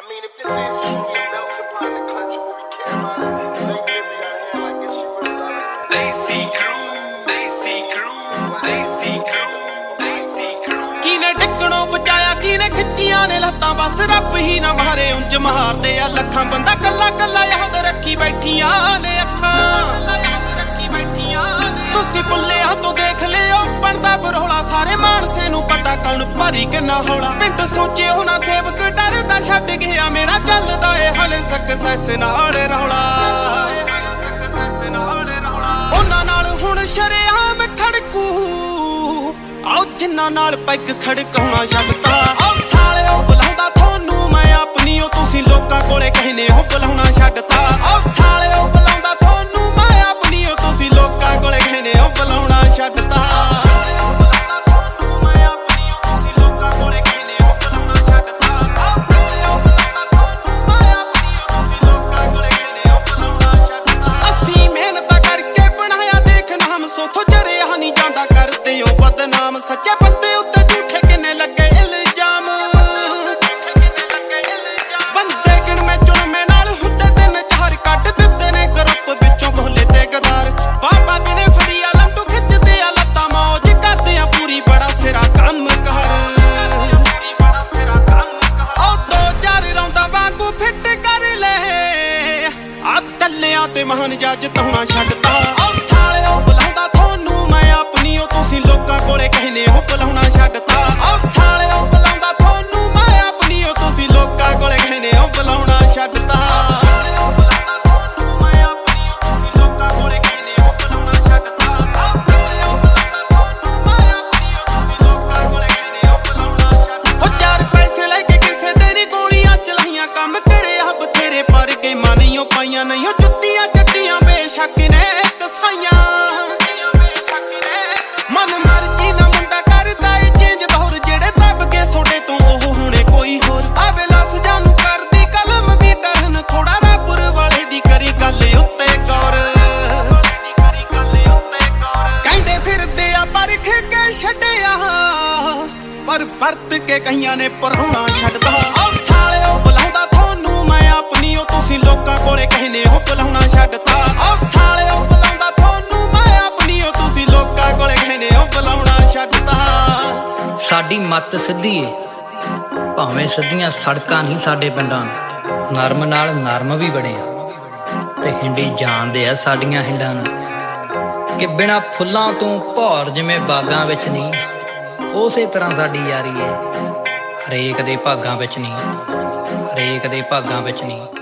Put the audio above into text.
mean, if this is truly a milk supply in the country where we care about it, they give me got a hand like this, she really loves us. They see crew. ਕਿਨੇ ਡਿੱਗਣੋਂ ਬਚਾਇਆ ਕਿਨੇ ਖਿੱਚੀਆਂ ਨੇ ਲੱਤਾਂ ਬਸ ਰੱਬ ਹੀ ਨਾ ਮਾਰੇ ਉਂਝ ਮਾਰਦੇ ਆ ਲੱਖਾਂ ਬੰਦਾ ਕੱਲਾ ਕੱਲਾ ਯਾਦ ਰੱਖੀ ਬੈਠੀਆਂ ਨੇ ਅੱਖਾਂ ਕੱਲਾ ਯਾਦ ਰੱਖੀ ਬੈਠੀਆਂ ਨੇ ਤੁਸੀਂ ਭੁੱਲਿਆ ਤੋਂ ਦੇਖ ਲਿਓ ਬਣਦਾ ਬਰੋਲਾ ਸਾਰੇ ਮਾਨਸੇ ਨੂੰ ਪਤਾ ਕੌਣ ਭਾਰੀ ਕਿੰਨਾ ਹੌਲਾ ਪਿੰਡ ਸੋਚੇ ਹੋਣਾ ਸੇਵਕ ਡਰਦਾ ਛੱਡ ਗਿਆ ਮੇਰਾ ਚੱਲਦਾ ਏ ਹਲੇ ਸਕਸੈਸ ਨਾਲ ਰੌਲਾ ਉਹਨਾਂ ਨਾਲ ਹੁਣ ਸ਼ਰੇਆਮ ਖੜਕੂ ਆਓ ਜਿੰਨਾਂ ਨਾਲ ਪੈਗ ਖੜਕਾਉਣਾ ਛੱਡਤਾ ਆਓ ਸਾਲਿਓ ਬੁਲਾਉਂਦਾ ਤੁਹਾਨੂੰ ਮੈਂ ਆਪਣੀ ਓ ਤੁਸੀਂ ਲੋਕਾਂ ਕੋਲੇ ਕਹਿੰਦੇ ਹੋ ਬੁਲਾਉਣਾ ਛੱਡਤਾ ਆਓ ਸਾਲਿਓ ਬੁਲਾਉਂਦਾ ਤੁਹਾਨੂੰ ਮੈਂ ਆਪਣੀ ਓ ਤੁਸੀਂ ਲੋਕਾਂ ਕੋਲੇ ਕਹਿੰਦੇ ਹੋ ਬੁਲਾਉਣਾ ਛੱਡਤਾ ਬਦਨਾਮ ਸੱਚੇ ਬੰਦੇ ਉੱਤੇ ਝੂਠੇ ਕਿੰਨੇ ਲੱਗੇ ਇਲਜ਼ਾਮ ਬੰਦੇ ਗਿਣ ਮੈਂ ਚੁਣਵੇਂ ਨਾਲ ਹੁੰਦੇ ਤਿੰਨ ਚਾਰ ਕੱਢ ਦਿੱਤੇ ਨੇ ਗਰੁੱਪ ਵਿੱਚੋਂ ਭੋਲੇ ਤੇ ਗਦਾਰ ਬਾਬਾ ਕਿਨੇ ਫੜੀਆ ਲੰਡੂ ਖਿੱਚਦੇ ਆ ਲੱਤਾਂ ਮੌਜ ਕਰਦੇ ਆ ਪੂਰੀ ਬੜਾ ਸਿਰਾ ਕੰਮ ਕਰ ਉਹ 2-4 ਰੌਂਦਾਂ ਵਾਂਗੂ ਫਿੱਟ ਕਰ ਲੈ ਆ ਕੱਲਿਆਂ ਤੇ ਮਹਾਨ ਜੱਜ ਤਾਉਣਾ ਛੱਡਤਾ ਆਹ ਸਾਲਿਓ ਬੁਲਾਉਂਦਾ ਤੁਹਾਨੂੰ ਮੈਂ ਆਪਣੀ ਓ ਤੁਸੀਂ ਲੋਕਾਂ ਕੋਲੇ ਕਹਿੰਦੇ ਹੋ ਬੁਲਾਉਣਾ ਛੱਡਤਾ ਆਹ ਸਾਲਿਓ ਬੁਲਾਉਂਦਾ ਤੁਹਾਨੂੰ ਮੈਂ ਆਪਣੀ ਓ ਤੁਸੀਂ ਲੋਕਾਂ ਕੋਲੇ ਕਹਿੰਦੇ ਹੋ ਬੁਲਾਉਣਾ ਛੱਡਤਾ ਚਾਰ ਪੈਸੇ ਲੈ ਕੇ ਕਿਸੇ ਦੇ ਨੀ ਗੋਲੀਆਂ ਚਲਾਈਆਂ ਕੰਮ ਕਰਿਆ ਬਥੇਰੇ ਪਰ ਗੇਮਾਂ ਨਹੀਂ ਪਾਈਆਂ ਨਹੀਂ ਜੁੱਤੀਆਂ ਚੱਟੀਆਂ ਬੇਸ਼ੱਕ ਨੇ ਕਸਾਈਆਂ ਮਨ ਮਰਜੀ ਨਾ ਮੁੰਡਾ ਕਰਦਾ ਏ ਚੇਂਜ ਦੌਰ ਜਿਹੜੇ ਦੱਬ ਕੇ ਸੋਡੇ ਤੋਂ ਉਹ ਹੁਣੇ ਕੋਈ ਹੋਰ ਆਵੇ ਲਫ਼ਜ਼ਾਂ ਨੂੰ ਕਰਦੀ ਕਲਮ ਵੀ ਟਰਨ ਥੋੜਾ ਰਾਪੁਰ ਵਾਲੇ ਦੀ ਕਰੀ ਗੱਲ ਉੱਤੇ ਗੌਰ ਕਹਿੰਦੇ ਫਿਰਦੇ ਆ ਪਰਖ ਕੇ ਛੱਡਿਆ ਪਰ ਵਰਤ ਕੇ ਕਈਆਂ ਨੇ ਪਰਾਉਣਾ ਛੱਡਦਾ ਆਹ ਸਾਲਿਓ ਬੁਲਾਉਂਦਾ ਤੁਹਾਨੂੰ ਮੈਂ ਆਪਣੀ ਓ ਤੁਸੀਂ ਲੋਕਾਂ ਕੋਲੇ ਕਹਿੰਦੇ ਹੋ ਬੁਲਾਉਣਾ ਛੱਡਤਾ ਆਹ ਸਾਲਿਓ ਬੁਲਾਉਂਦਾ ਤੁਹਾਨੂੰ ਮੈਂ ਆਪਣੀ ਓ ਤੁਸੀਂ ਲੋਕਾਂ ਕੋਲੇ ਕਹਿੰਦੇ ਹੋ ਬੁਲਾਉਣਾ ਛੱਡਤਾ ਸਾਡੀ ਮੱਤ ਸਿੱਧੀ ਏ ਭਾਵੇਂ ਸਿੱਧੀਆਂ ਸੜਕਾਂ ਨਹੀਂ ਸਾਡੇ ਪਿੰਡਾਂ ਨਰਮ ਨਾਲ ਨਰਮ ਵੀ ਬਣੇ ਆ ਤੇ ਹਿੰਡੀ ਜਾਣਦੇ ਆ ਸਾਡੀਆਂ ਹਿੰਡਾਂ ਨੂੰ ਕਿ ਬਿਨਾਂ ਫੁੱਲਾਂ ਤੋਂ ਭੌਰ ਜਿਵੇਂ ਬਾਗਾਂ ਵਿੱਚ ਨਹੀਂ ਉਸੇ ਤਰ੍ਹਾਂ ਸਾਡੀ ਯਾਰੀ ਏ ਹਰੇਕ ਦੇ ਭਾਗਾਂ ਵਿੱਚ ਨਹੀਂ